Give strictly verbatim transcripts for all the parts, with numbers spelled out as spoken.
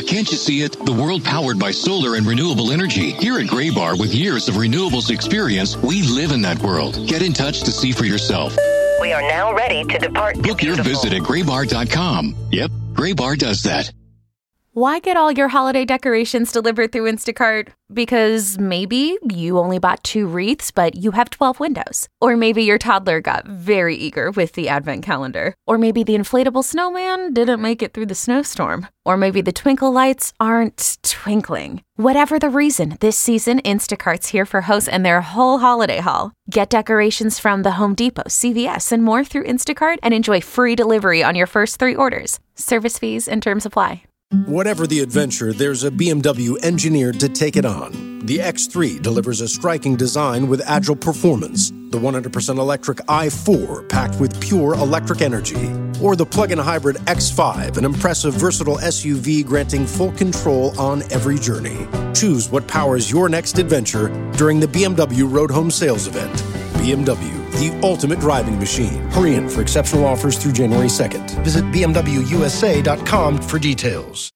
can't you see it? The world powered by solar and renewable energy. Here at Graybar, with years of renewables experience, we live in that world. Get in touch to see for yourself. We are now ready to depart. Book your visit at graybar dot com. Yep, Graybar does that. Why get all your holiday decorations delivered through Instacart? Because maybe you only bought two wreaths, but you have twelve windows. Or maybe your toddler got very eager with the advent calendar. Or maybe the inflatable snowman didn't make it through the snowstorm. Or maybe the twinkle lights aren't twinkling. Whatever the reason, this season, Instacart's here for hosts and their whole holiday haul. Get decorations from the Home Depot, C V S, and more through Instacart and enjoy free delivery on your first three orders. Service fees and terms apply. Whatever the adventure, there's a B M W engineered to take it on. The X three delivers a striking design with agile performance. The one hundred percent electric i four, packed with pure electric energy. Or the plug-in hybrid X five, an impressive, versatile S U V granting full control on every journey. Choose what powers your next adventure during the B M W Road Home Sales Event. B M W, the ultimate driving machine. Hurry in for exceptional offers through January second. Visit b m w u s a dot com for details.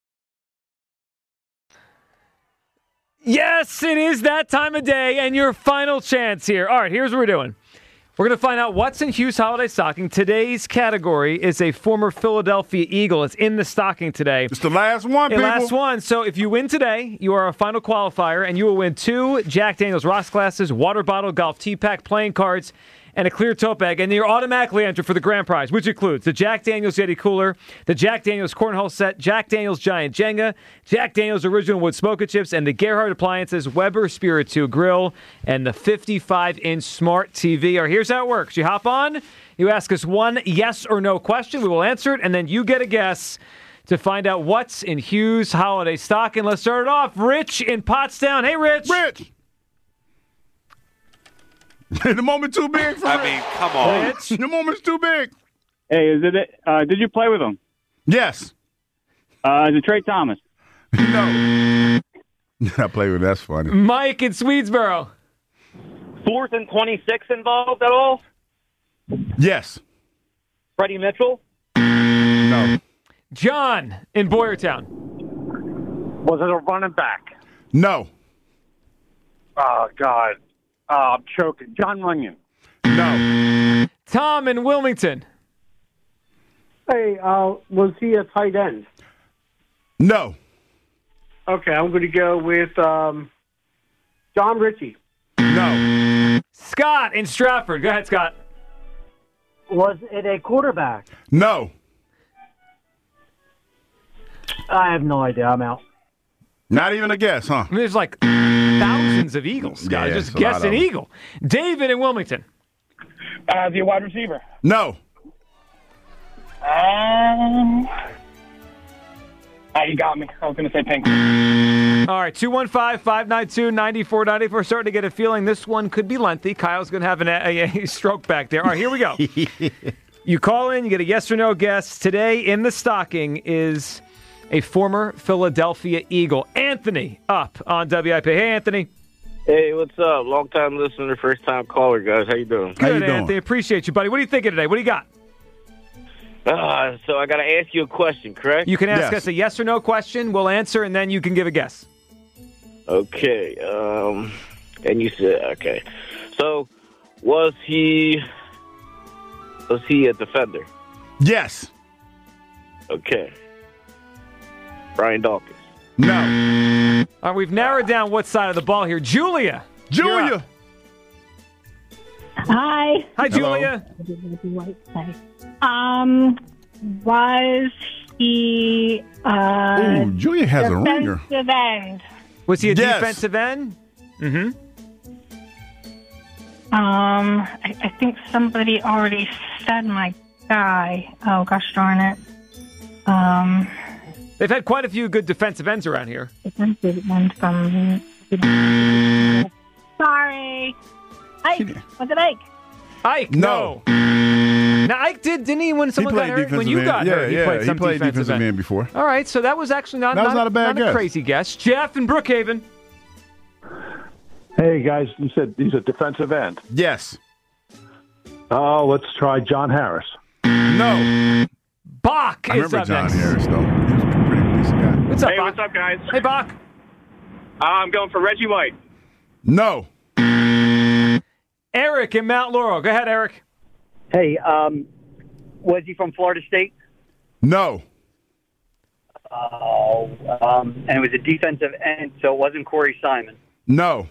Yes, it is that time of day and your final chance here. All right, here's what we're doing. We're going to find out what's in Hugh's holiday stocking. Today's category is a former Philadelphia Eagle. It's in the stocking today. It's the last one, the people. last one. So if you win today, you are a final qualifier, and you will win two Jack Daniels rocks glasses, water bottle, golf tee pack, playing cards, and a clear tote bag, and you're automatically entered for the grand prize, which includes the Jack Daniels Yeti Cooler, the Jack Daniels Cornhole Set, Jack Daniels Giant Jenga, Jack Daniels Original Wood Smoker Chips, and the Gerhardt Appliances Weber Spirit two Grill, and the fifty-five inch Smart T V. All right, here's how it works. You hop on, you ask us one yes or no question, we will answer it, and then you get a guess to find out what's in Hugh's holiday stocking. Let's start it off. Rich in Pottstown. Hey, Rich. Rich. The moment too big for I Rich. mean, come on. Rich. The moment's too big. Hey, is it? Uh, did you play with him? Yes. Uh, is it Trey Thomas? No. I play with that's funny. Mike in Swedesboro. Fourth and twenty-six involved at all? Yes. Freddie Mitchell? No. John in Boyertown. Was it a running back? No. Oh, God. Oh, I'm choking. John Runyon. No. Tom in Wilmington. Hey, uh, was he a tight end? No. Okay, I'm going to go with um, John Ritchie. No. Scott in Stratford. Go ahead, Scott. Was it a quarterback? No. I have no idea. I'm out. Not even a guess, huh? I mean, there's like thousands of Eagles, Scott. Yeah, Just it's a guess lot an of 'em. Eagle. David in Wilmington. Uh, the wide receiver. No. Um, ah, you got me. I was going to say Pink. All right, two one five, five nine two, nine four nine four. We're starting to get a feeling this one could be lengthy. Kyle's going to have an, a, a stroke back there. All right, here we go. You call in, you get a yes or no guess. Today in the stocking is a former Philadelphia Eagle. Anthony up on W I P. Hey, Anthony. Hey, what's up? Long time listener, first time caller, guys. How you doing? Good, How you doing? Anthony. Appreciate you, buddy. What are you thinking today? What do you got? Uh, so I got to ask you a question, correct? You can ask Yes. us a yes or no question. We'll answer, and then you can give a guess. Okay. Um, and you said okay. So, was he was he a defender? Yes. Okay. Brian Dawkins. No. All right, we've narrowed down what side of the ball here. Julia. you're up. Julia. Hi. Hi, Hello. Julia. Um, was he uh, Ooh, Julia has a ringer. defensive end? Was he a Yes. defensive end? Mm-hmm. Um, I, I think somebody already said my guy. Oh gosh darn it. Um, They've had quite a few good defensive ends around here. defensive end from. Sorry. Ike. Was it Ike? Ike, No. no. Now, Ike did, didn't he, when someone he got played hurt? defensive When you end. got yeah, hurt, he yeah, played some he played defensive, defensive end. end before. All right, so that was actually not, That was not a bad a guess. crazy guess. Jeff in Brookhaven. Hey, guys, you said he's a defensive end. Yes. Oh, let's try John Harris. No. Bach I is remember up John next. Harris, though. He was a pretty decent guy. What's up, Hey, Bach? what's up, guys? Hey, Bach. Uh, I'm going for Reggie White. No. Eric in Mount Laurel. Go ahead, Eric. Hey, um, was he from Florida State? No. Oh, um, and it was a defensive end, so it wasn't Corey Simon. No.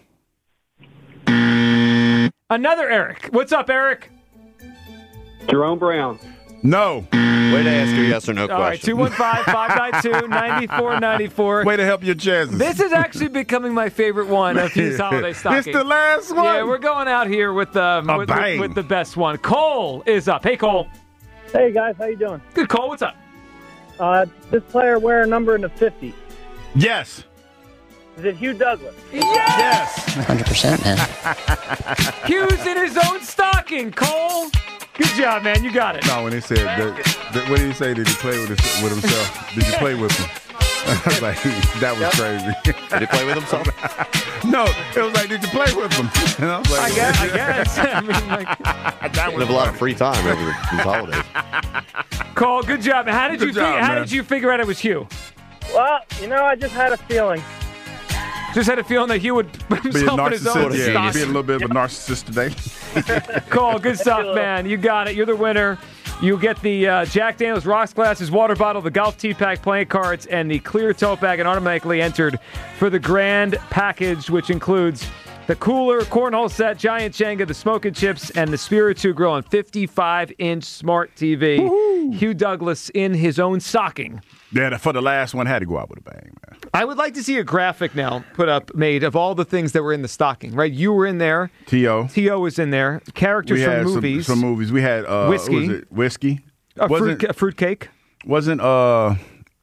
Another Eric. What's up, Eric? Jerome Brown. No. Way to ask a yes or no All question. right, two one five, five nine two, nine four nine four. Way to help your chances. This is actually becoming my favorite one of his holiday stocking. This the last one? Yeah, we're going out here with, um, A with, bang. with, with the best one. Cole is up. Hey, Cole. Hey, guys. How you doing? Good, Cole. What's up? Uh, this player wear a number in the fifty. Yes. Is it Hugh Douglas? Yes! one hundred percent, man. Hugh's in his own stocking, Cole. Good job, man. You got it. No, when he said, that, that, what did he say? Did he play with, his, with himself? Did you play with him? I was like, that was crazy. Did he play with himself? No, it was like, did you play with him? And I was like, I guess. I guess. I mean, like, that You have a lot of free time over these holidays. Cole, good job. How did Good you job, fig- How man. did you figure out it was Hugh? Well, you know, I just had a feeling. Just had a feeling that Hugh would put Be a himself in his own narcissist. Yeah, stocking. be a little bit of a narcissist today. Cole, good stuff, man. You got it. You're the winner. You get the uh, Jack Daniels rocks glasses, water bottle, the golf tee pack playing cards, and the clear tote bag, and automatically entered for the grand package, which includes the cooler, cornhole set, giant Jenga, the smoking chips, and the Spiritu Grill and fifty-five inch smart T V. Woo-hoo. Hugh Douglas in his own stocking. Yeah, for the last one, had to go out with a bang, man. I would like to see a graphic now put up, made of all the things that were in the stocking, right? You were in there. T O T O was in there. Characters we from had movies. Some, some movies. We had uh, Whiskey. what was it? Whiskey. A wasn't, fruit, a fruit cake. Wasn't, uh,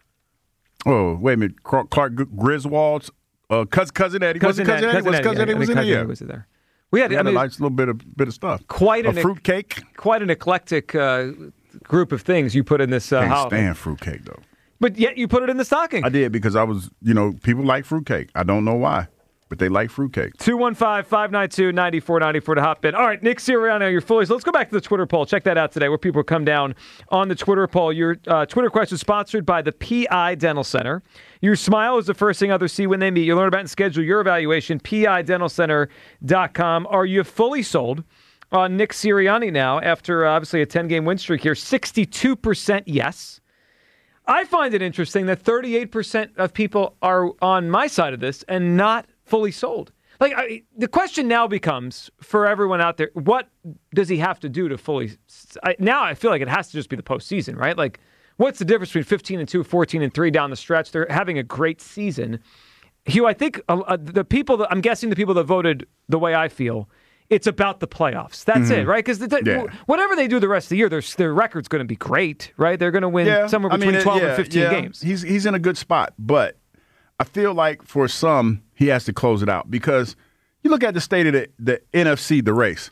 oh, wait a minute. Clark, Clark Griswold's uh, cousin, cousin Eddie. Cousin wasn't cousin Eddie, Eddie? Was Cousin cousin Eddie, Eddie was I in mean, there? Cousin Eddie was there. We had, He I had mean, a nice little bit of bit of stuff. Quite a an fruit cake. Quite an eclectic uh, group of things you put in this uh, Can't holiday. stand fruit cake though. But yet you put it in the stocking. I did because I was, you know, people like fruitcake. I don't know why, but they like fruitcake. two one five, five nine two, nine four nine four to hop in. All right, Nick Sirianni, your Phillies. Let's go back to the Twitter poll. Check that out today where people come down on the Twitter poll. Your uh, Twitter question is sponsored by the P I Dental Center. Your smile is the first thing others see when they meet. You learn about and schedule your evaluation, P I dental center dot com. Are you fully sold on Nick Sirianni now after uh, obviously a ten-game win streak here? sixty-two percent yes. I find it interesting that thirty-eight percent of people are on my side of this and not fully sold. Like I, the question now becomes for everyone out there: what does he have to do to fully? I, now I feel like it has to just be the postseason, right? Like, what's the difference between fifteen and two, fourteen and three down the stretch? They're having a great season. Hugh, I think uh, uh, the people that I'm guessing the people that voted the way I feel. It's about the playoffs. That's Mm-hmm. it, right? Because Yeah. whatever they do the rest of the year, their their record's going to be great, right? They're going to win Yeah, somewhere I between mean, twelve yeah, and fifteen yeah. games. He's he's in a good spot, but I feel like for some he has to close it out because you look at the state of the, the N F C, the race.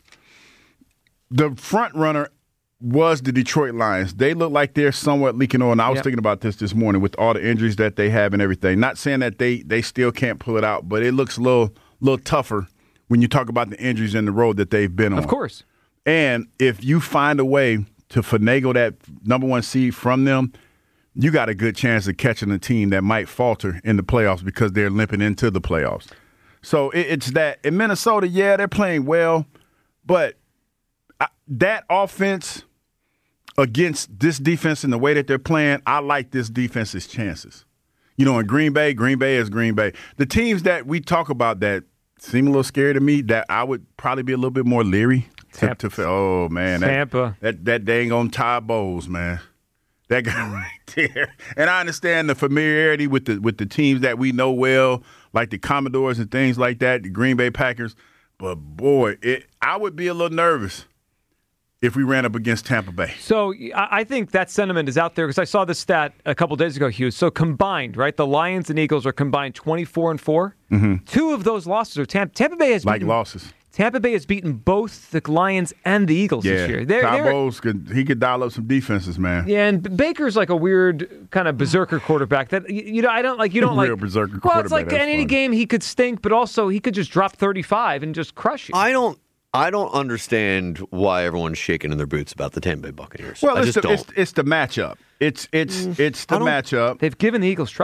The front runner was the Detroit Lions. They look like they're somewhat leaking on. I was Yep. thinking about this this morning with all the injuries that they have and everything. Not saying that they they still can't pull it out, but it looks a little little tougher when you talk about the injuries in the road that they've been on. Of course. And if you find a way to finagle that number one seed from them, you got a good chance of catching a team that might falter in the playoffs because they're limping into the playoffs. So it, it's that in Minnesota, yeah, they're playing well, but I, that offense against this defense and the way that they're playing, I like this defense's chances. You know, in Green Bay, Green Bay is Green Bay. The teams that we talk about that seem a little scary to me, that I would probably be a little bit more leery. To, to, oh, man. That, Tampa. That, that dang on Ty Bowles, man. That guy right there. And I understand the familiarity with the with the teams that we know well, like the Commodores and things like that, the Green Bay Packers. But, boy, it, I would be a little nervous if we ran up against Tampa Bay. So I I think that sentiment is out there because I saw this stat a couple days ago, Hugh. So combined, right, the Lions and Eagles are combined twenty-four and four. Mm-hmm. Two of those losses are Tampa. Tampa Bay has Like beaten, losses. Tampa Bay has beaten both the Lions and the Eagles Yeah. this year. They're, Ty they're, Bowles, could, he could dial up some defenses, man. Yeah, and Baker's like a weird kind of berserker quarterback. That you, you know, I don't like. You don't Real like berserker Well, it's like quarterback, that's in any funny. game he could stink, but also he could just drop thirty-five and just crush you. I don't. I don't understand why everyone's shaking in their boots about the Tampa Bay Buccaneers. Well, I it's just the, don't. it's, it's the matchup. It's it's it's the I don't- matchup. They've given the Eagles trouble.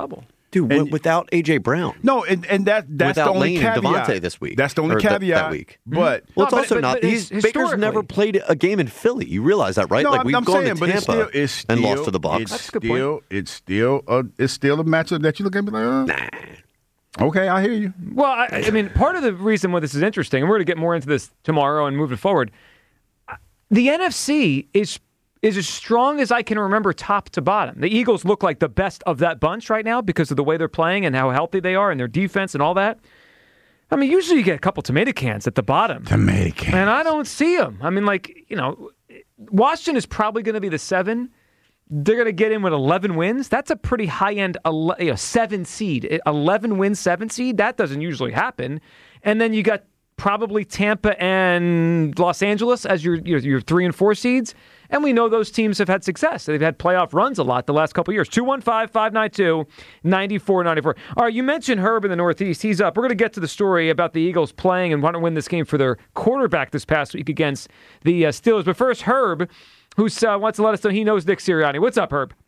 Dude, And- without A J. Brown. No, and, and that that's Without the only Lane and caveat. Devontae this week. That's the only Or th- caveat. that week. But Well, it's No, but- also but- not. but He's, his- Baker's never historically- played a game in Philly. You realize that, right? No, like I'm, we've I'm gone saying, to but Tampa it's still it's still and lost to the Bucs. It's That's a good point. still it's still a, it's still a matchup that you look at and be like, uh, Nah. okay, I hear you. Well, I, I mean, part of the reason why this is interesting, and we're going to get more into this tomorrow and moving forward, the N F C is is as strong as I can remember top to bottom. The Eagles look like the best of that bunch right now because of the way they're playing and how healthy they are and their defense and all that. I mean, usually you get a couple tomato cans at the bottom. Tomato cans. And I don't see them. I mean, like, you know, Washington is probably going to be the seven. They're going to get in with eleven wins. That's a pretty high-end ele- you know, seven seed. eleven wins, seven seed, that doesn't usually happen. And then you got probably Tampa and Los Angeles as your, your, your three and four seeds. And we know those teams have had success. They've had playoff runs a lot the last couple of years. two one five, five nine two, nine four nine four. All right, you mentioned Herb in the Northeast. He's up. We're going to get to the story about the Eagles playing and want to win this game for their quarterback this past week against the uh, Steelers. But first, Herb, who uh, wants to let us know he knows Nick Sirianni. What's up, Herb?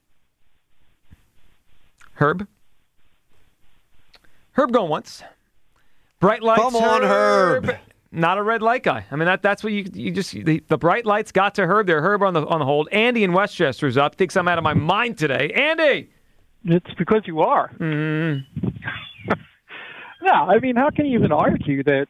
Herb? Herb going once. Bright lights. Come on, Herb. Not a red light guy. I mean, that that's what you you just the, the bright lights got to Herb there. Herb on the on the hold. Andy in Westchester's up. Thinks I'm out of my mind today. Andy. It's because you are. Mm. No, I mean, how can you even argue that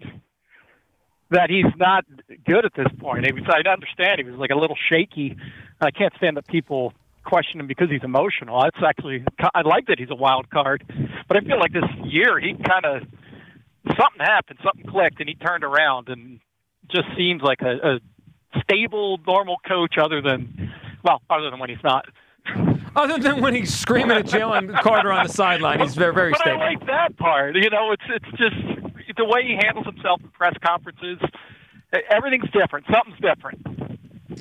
that he's not good at this point? He was, I understand he was like a little shaky. I can't stand that people question him because he's emotional. That's actually, I like that he's a wild card, but I feel like this year he kind of something happened, something clicked, and he turned around and just seems like a, a stable, normal coach. Other than, well, other than when he's not. Other than when he's screaming at Jalen Carter on the sideline, he's very, very but stable. I like that part. You know, it's it's just the way he handles himself in press conferences. Everything's different. Something's different.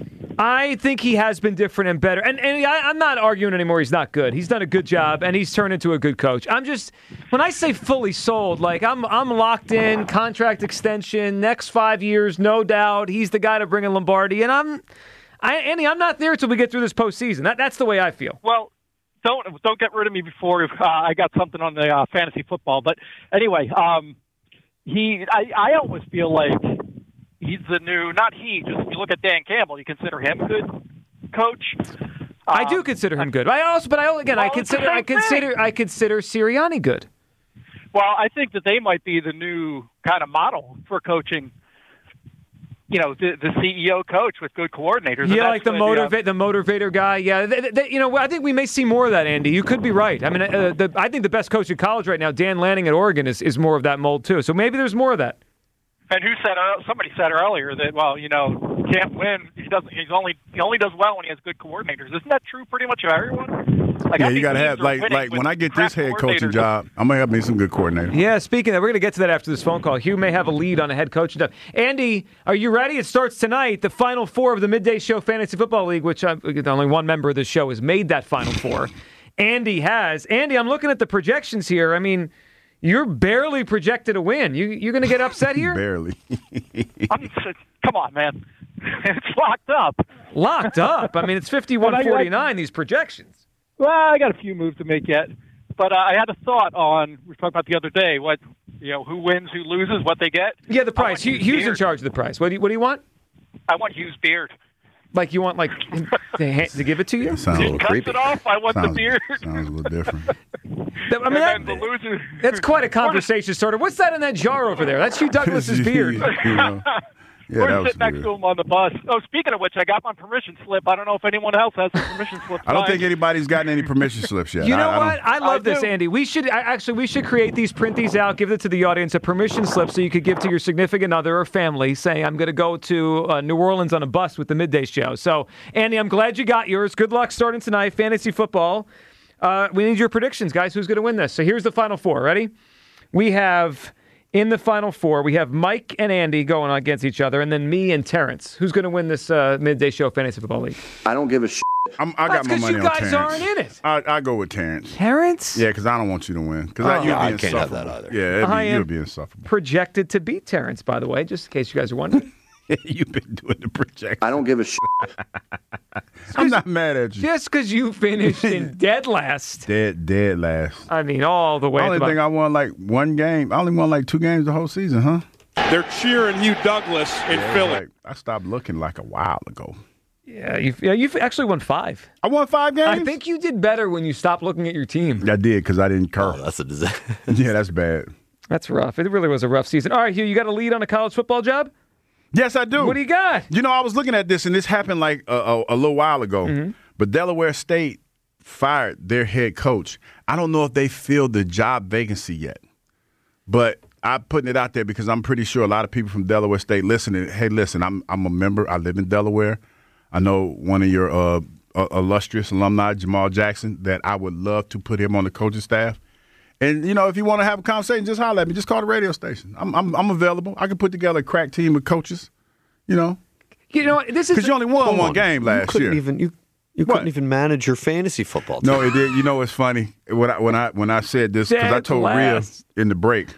I think he has been different and better. And, and I, I'm not arguing anymore he's not good. He's done a good job, and he's turned into a good coach. I'm just, when I say fully sold, like I'm I'm locked in, contract extension, next five years, no doubt. He's the guy to bring in Lombardi. And I'm, I, Andy, I'm not there until we get through this postseason. That, that's the way I feel. Well, don't don't get rid of me before uh, I got something on the uh, fantasy football. But anyway, um, he, I, I always feel like he's the new, not he, just you look at Dan Campbell, you consider him a good coach. Um, I do consider him good. I also, but I again, well, I consider, I it's the same consider, thing. I consider Sirianni good. Well, I think that they might be the new kind of model for coaching. You know, the, the C E O coach with good coordinators. and Yeah, that's like the where motivate, the motivator guy. Yeah, they, they, you know, I think we may see more of that, Andy. You could be right. I mean, uh, the, I think the best coach in college right now, Dan Lanning at Oregon, is, is more of that mold too. So maybe there's more of that. And who said? Uh, somebody said earlier that, well, you know, can't win. He doesn't. He's only he only does well when he has good coordinators. Isn't that true? Pretty much of everyone. Like, yeah, I you think got to teams have are like winning like with when I get crap this head coaching coordinators. job, I'm gonna have me some good coordinators. Yeah, speaking of that, we're going to get to that after this phone call. Hugh may have a lead on a head coaching job. Andy, are you ready? It starts tonight. The Final Four of the Midday Show Fantasy Football League, which uh, only one member of the show has made that Final Four. Andy has. Andy, I'm looking at the projections here. I mean, you're barely projected to win. You you're going to get upset here? Barely. I'm, come on, man. It's locked up. Locked up. I mean, it's fifty-one forty-nine, these projections. Well, I got a few moves to make yet, but uh, I had a thought on. We were talking about the other day. What you know, who wins, who loses, what they get. Yeah, the price. Hugh, Hughes Hugh's in beard. charge of the price. What do you, what do you want? I want Hughes' beard. Like you want like him to, ha- to give it to you? Sounds a little Cuts creepy. it off. I want Sounds, the beard. sounds a little different. I mean, and that, then the loser. that's quite a conversation starter. What's that in that jar over there? That's Hugh Douglas's beard. You know. Yeah, We're that was sitting next good. to him on the bus. Oh, speaking of which, I got my permission slip. I don't know if anyone else has a permission slip. I don't signed. think anybody's gotten any permission slips yet. You know I, I what? don't- I love I this, do. Andy. We should I, actually we should create these, print these out, give it to the audience, a permission slip so you could give to your significant other or family, saying I'm going to go to uh, New Orleans on a bus with the Midday Show. So, Andy, I'm glad you got yours. Good luck starting tonight, fantasy football. Uh, we need your predictions, guys. Who's going to win this? So here's the Final Four. Ready? We have. In the Final Four, we have Mike and Andy going against each other, and then me and Terrence. Who's going to win this uh, Midday Show Fantasy Football League? I don't give a shit. I'm, I That's got my 'cause money you on guys Terrence. aren't in it. I, I go with Terrence. Terrence? Yeah, because I don't want you to win. Because Oh, you'll I be can't have insufferable. that either. Yeah, it'd I be, am you'll be insufferable. projected to beat Terrence, by the way, just in case you guys are wondering. You've been doing the projection. I don't give a shit. I'm not mad at you. Just because you finished in dead last. Dead, dead last. I mean, all the way. I only think I won like one game. I only won like two games the whole season, huh? They're cheering Hugh Douglas in yeah, Philly. Like, I stopped looking like a while ago. Yeah, you've, yeah, you've actually won five. I won five games? I think you did better when you stopped looking at your team. I did because I didn't curse. Oh, that's a disaster. Yeah, that's bad. That's rough. It really was a rough season. All right, Hugh, you got a lead on a college football job? Yes, I do. What do you got? You know, I was looking at this, and this happened like a, a, a little while ago. Mm-hmm. But Delaware State fired their head coach. I don't know if they filled the job vacancy yet. But I'm putting it out there because I'm pretty sure a lot of people from Delaware State listening. Hey, listen, I'm I'm a member. I live in Delaware. I know one of your uh, uh, illustrious alumni, Jamal Jackson, that I would love to put him on the coaching staff. And, you know, if you want to have a conversation, just holler at me. Just call the radio station. I'm I'm, I'm available. I can put together a crack team of coaches, you know. You know, this is because you only won one on. game last you couldn't year. Even, you you couldn't what? even manage your fantasy football team. No, it did. You know, it's funny. When I, when I, when I said this, because I told Rhea in the break,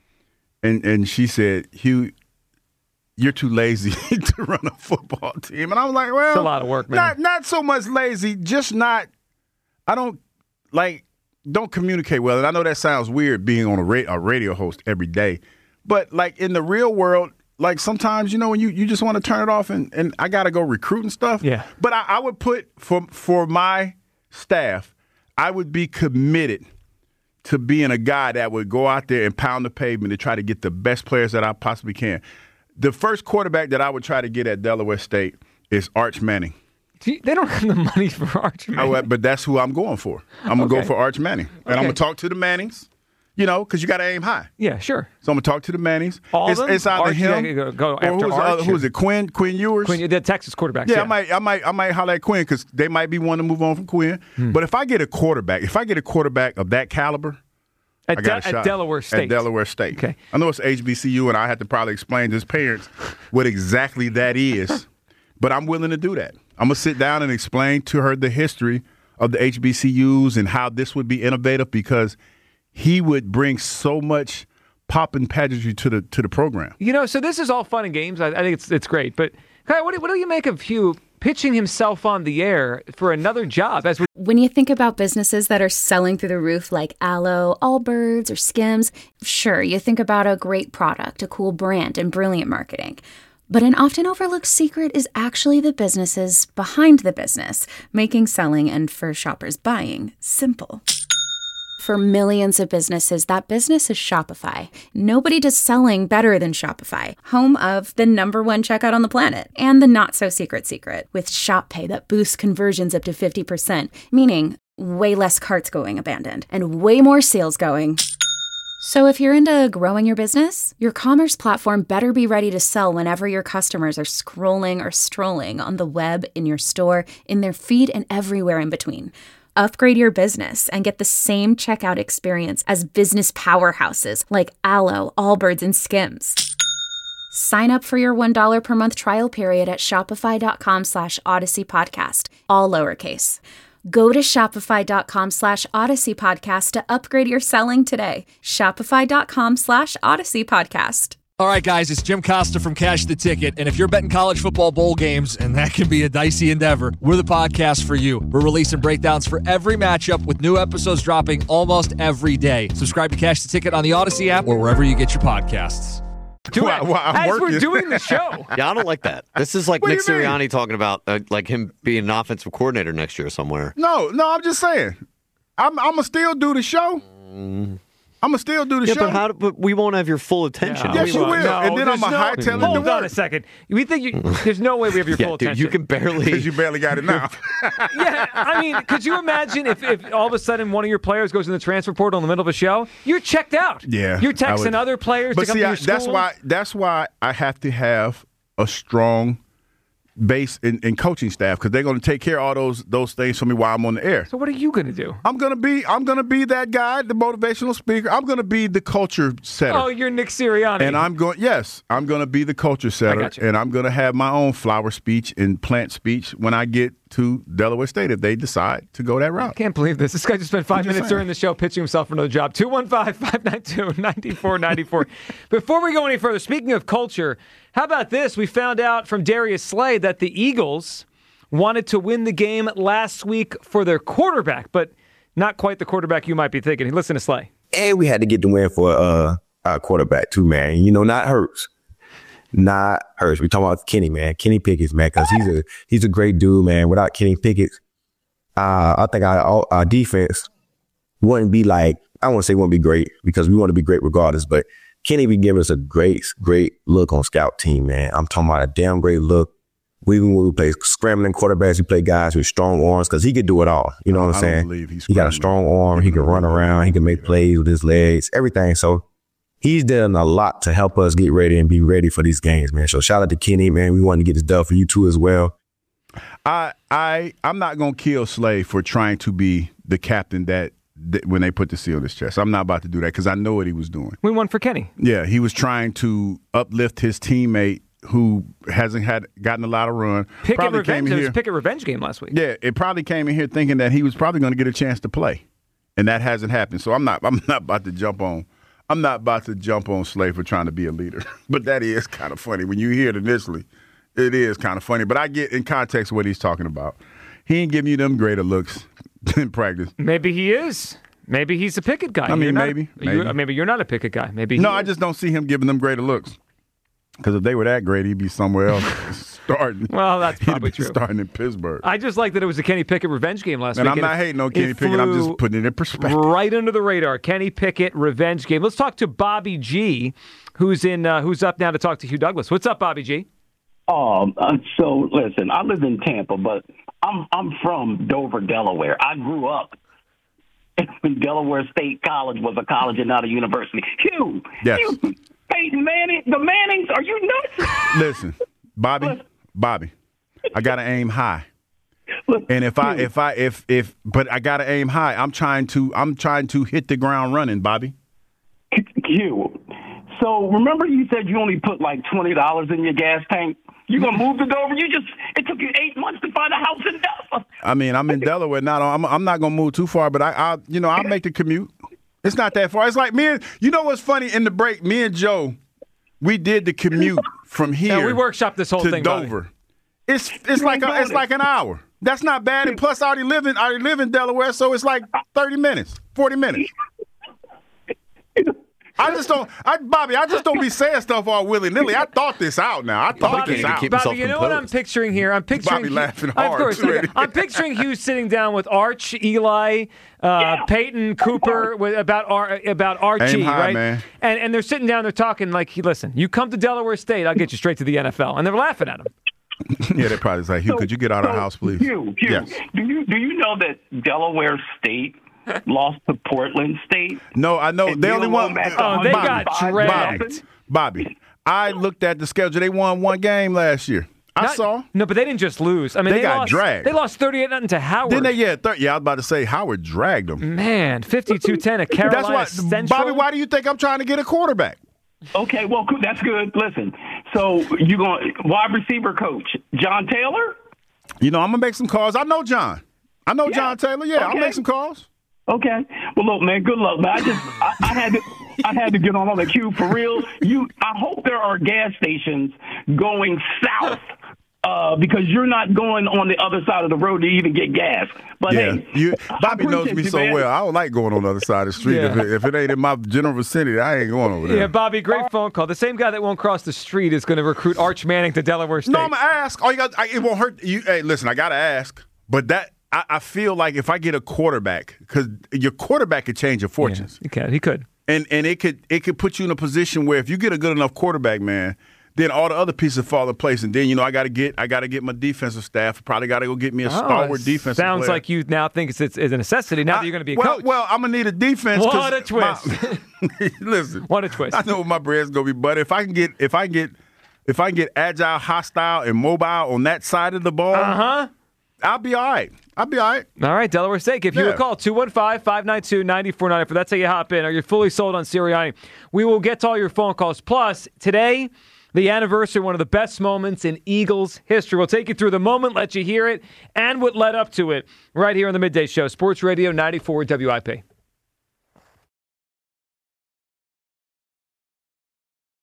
and, and she said, Hugh, you're too lazy to run a football team. And I was like, well. It's a lot of work, man. Not, not so much lazy, just not – I don't – like – don't communicate well. And I know that sounds weird being on a, ra- a radio host every day. But, like, in the real world, like, sometimes, you know, when you, you just want to turn it off and, and I got to go recruit and stuff. Yeah. But I, I would put, for for my staff, I would be committed to being a guy that would go out there and pound the pavement to try to get the best players that I possibly can. The first quarterback that I would try to get at Delaware State is Arch Manning. They don't have the money for Arch Manning. Oh, but that's who I'm going for. I'm going to okay. go for Arch Manning. And okay. I'm going to talk to the Mannings, you know, because you got to aim high. Yeah, sure. So I'm going to talk to the Mannings. All it's, of them? It's either Arch, him yeah, go, go or after who's, Arch, uh, who is it, Quinn? Quinn Ewers? Quinn, the Texas quarterback. Yeah, yeah, I might I might, I might holler at Quinn because they might be wanting to move on from Quinn. Hmm. But if I get a quarterback, if I get a quarterback of that caliber, At, I got De- a shot. at Delaware State. At Delaware State. Okay. I know it's H B C U, and I had to probably explain to his parents what exactly that is. But I'm willing to do that. I'm going to sit down and explain to her the history of the H B C Us and how this would be innovative because he would bring so much pop and pageantry to the to the program. You know, so this is all fun and games. I, I think it's it's great. But Kai, what do, what do you make of Hugh pitching himself on the air for another job? As when you think about businesses that are selling through the roof like Aloe, Allbirds, or Skims, sure, you think about a great product, a cool brand, and brilliant marketing. But an often overlooked secret is actually the businesses behind the business, making selling and for shoppers buying simple. For millions of businesses, that business is Shopify. Nobody does selling better than Shopify, home of the number one checkout on the planet and the not-so-secret secret with Shop Pay that boosts conversions up to fifty percent, meaning way less carts going abandoned and way more sales going. So if you're into growing your business, your commerce platform better be ready to sell whenever your customers are scrolling or strolling on the web, in your store, in their feed, and everywhere in between. Upgrade your business and get the same checkout experience as business powerhouses like Aloe, Allbirds, and Skims. Sign up for your one dollar per month trial period at shopify.com slash Odyssey Podcast, all lowercase. Go to shopify.com slash Odyssey Podcast to upgrade your selling today. Shopify.com slash Odyssey Podcast. All right, guys, it's Jim Costa from Cash the Ticket. And if you're betting college football bowl games, and that can be a dicey endeavor, we're the podcast for you. We're releasing breakdowns for every matchup with new episodes dropping almost every day. Subscribe to Cash the Ticket on the Odyssey app or wherever you get your podcasts. Do well, well, as working. We're doing the show. Yeah, I don't like that. This is like Nick Sirianni talking about uh, like him being an offensive coordinator next year somewhere. No, no, I'm just saying. I'm, I'm gonna still do the show. Mm. I'm gonna still do the yeah, show. But how? But we won't have your full attention. No, yes, you will. No, and then I'm a no, high talent. Hold on a second. We think you, there's no way we have your yeah, full dude, attention. You can barely. Because you barely got it now. Yeah, I mean, could you imagine if, if all of a sudden one of your players goes in the transfer portal in the middle of a show? You're checked out. Yeah, you're texting would, other players but to come see, to your I, school. That's why. That's why I have to have a strong base in, in coaching staff because they're going to take care of all those those things for me while I'm on the air. So what are you going to do? I'm going to be I'm going to be that guy, the motivational speaker. I'm going to be the culture setter. Oh, you're Nick Sirianni. And I'm going yes, I'm going to be the culture setter, and I'm going to have my own flower speech and plant speech when I get to Delaware State if they decide to go that route. I can't believe this. This guy just spent five minutes during the show pitching himself for another job. two one five, five nine two, nine four nine four. Before we go any further, speaking of culture, How about this? We found out from Darius Slay that the Eagles wanted to win the game last week for their quarterback, but not quite the quarterback you might be thinking. Listen to Slay. And we had to get the win for uh, our quarterback, too, man. You know, not Hurts. Not Hurts. We're talking about Kenny, man. Kenny Pickett, man, because he's a he's a great dude, man. Without Kenny Pickett, uh, I think our, our defense wouldn't be like, I don't want to say wouldn't be great because we want to be great regardless, but Kenny be giving us a great, great look on scout team, man. I'm talking about a damn great look. We when we play scrambling quarterbacks, we play guys with strong arms because he could do it all. You know what I'm I saying? don't believe he's he got a strong arm. He can run around. He can make plays with his legs, everything. So he's done a lot to help us get ready and be ready for these games, man. So shout out to Kenny, man. We want to get this done for you too as well. I I I'm not gonna kill Slay for trying to be the captain that, that when they put the seal on his chest. I'm not about to do that because I know what he was doing. We won for Kenny. Yeah, he was trying to uplift his teammate who hasn't had gotten a lot of run. Pickett probably revenge. Came It in was here, a Pickett revenge game last week. yeah, it probably came in here thinking that he was probably going to get a chance to play, and that hasn't happened. So I'm not I'm not about to jump on. I'm not about to jump on Slay for trying to be a leader. But that is kind of funny when you hear it initially. It is kind of funny, but I get in context what he's talking about. He ain't giving you them greater looks in practice. Maybe he is. Maybe he's a Pickett guy. I mean, You're not- maybe, you- maybe. maybe you're not a Pickett guy. Maybe No, he I is. just don't see him giving them greater looks. Because if they were that great, he'd be somewhere else starting. Well, that's probably he'd be true. Starting in Pittsburgh. I just like that it was a Kenny Pickett revenge game last And week. I'm not it- hating on it Kenny Pickett. I'm flew just putting it in perspective. Right under the radar. Kenny Pickett revenge game. Let's talk to Bobby G, who's in uh, who's up now to talk to Hugh Douglas. What's up, Bobby G? Um, uh, so listen, I live in Tampa, but I'm I'm from Dover, Delaware. I grew up when Delaware State College was a college and not a university. Hugh, Yes. Hugh, Peyton Manning, the Mannings, are you nuts? Listen, Bobby, Bobby, I gotta aim high. And if I if I if if but I gotta aim high. I'm trying to I'm trying to hit the ground running, Bobby. Hugh, so remember you said you only put like twenty dollars in your gas tank? You gonna move to Dover? You just it took you eight months to find a house in Dover. I mean, I'm in Delaware now. I'm I'm not gonna move too far, but I I you know I'll make the commute. It's not that far. It's like me and you know what's funny in the break. Me and Joe, we did the commute from here. Yeah, we workshopped this whole to thing, buddy. Dover. It's it's like a, it's like an hour. That's not bad. And plus, I already live in I already live in Delaware, so it's like thirty minutes, forty minutes. I just don't, I, Bobby. I just don't be saying stuff all willy nilly. I thought this out now. I thought Bobby, this out. Bobby, you know what I'm picturing here? I'm picturing Bobby laughing Of hard, course, too, look, I'm picturing Hugh sitting down with Arch, Eli, uh, Peyton, Cooper with, about Ar, about Archie, Aim high, right? man. And and they're sitting down, they're talking like, listen, you come to Delaware State, I'll get you straight to the N F L, and they're laughing at him. Yeah, they probably say, Hugh, could you get out of our house, please? Hugh, Hugh, Yes. do you do you know that Delaware State lost to Portland State? No, I know. And They you only know won. what, Matt, Oh, they Bobby, got Bobby, dragged. Bobby, Bobby, I looked at the schedule. They won one game last year. I Not- saw. No, but they didn't just lose. I mean, They they, got lost, dragged. They lost thirty-eight nothing to Howard. Didn't they? Yeah, thir- yeah. I was about to say Howard dragged them. Man, fifty-two ten at Carolina That's why, Central. Bobby. Why do you think I'm trying to get a quarterback? Okay, well, cool, that's good. Listen, so you going wide receiver coach John Taylor? You know, I'm gonna make some calls. I know John. I know Yeah. John Taylor. Yeah, I'll Okay. make some calls. Okay. Well, look, man. Good luck, man. I just, I, I had to, I had to get on on the queue for real. You, I hope there are gas stations going south, uh, because you're not going on the other side of the road to even get gas. But Yeah, hey, you, I Bobby knows appreciate me you, so man. well. I don't like going on the other side of the street. If, Yeah. it, if it ain't in my general vicinity, I ain't going over there. Yeah, Bobby, great phone call. The same guy that won't cross the street is going to recruit Arch Manning to Delaware State. No, I'm gonna ask. All you got, I, it won't hurt you. Hey, listen, I gotta ask. But that, I, I feel like if I get a quarterback, because your quarterback could change your fortunes. He could. He could. And and it could it could put you in a position where if you get a good enough quarterback, man, then all the other pieces fall in place. And then you know I got to get I got to get my defensive staff. Probably got to go get me a Oh, stalwart it defensive. Sounds player. like you now think it's, it's, it's a necessity now that you're going to be a well, coach. well, I'm gonna need a defense. 'cause What a twist. my- listen, what a twist. I know what my bread's gonna be, but if I can get if I can get if I can get agile, hostile, and mobile on that side of the ball, Uh huh. I'll be all right. I'll be all right. All right, Delaware State. Give you Yeah. a call, two one five, five nine two, nine four nine four. That's how you hop in. Or you're fully sold on Sirianni. We will get to all your phone calls. Plus, today, the anniversary, one of the best moments in Eagles history. We'll take you through the moment, let you hear it, and what led up to it right here on the Midday Show. Sports Radio ninety-four W I P.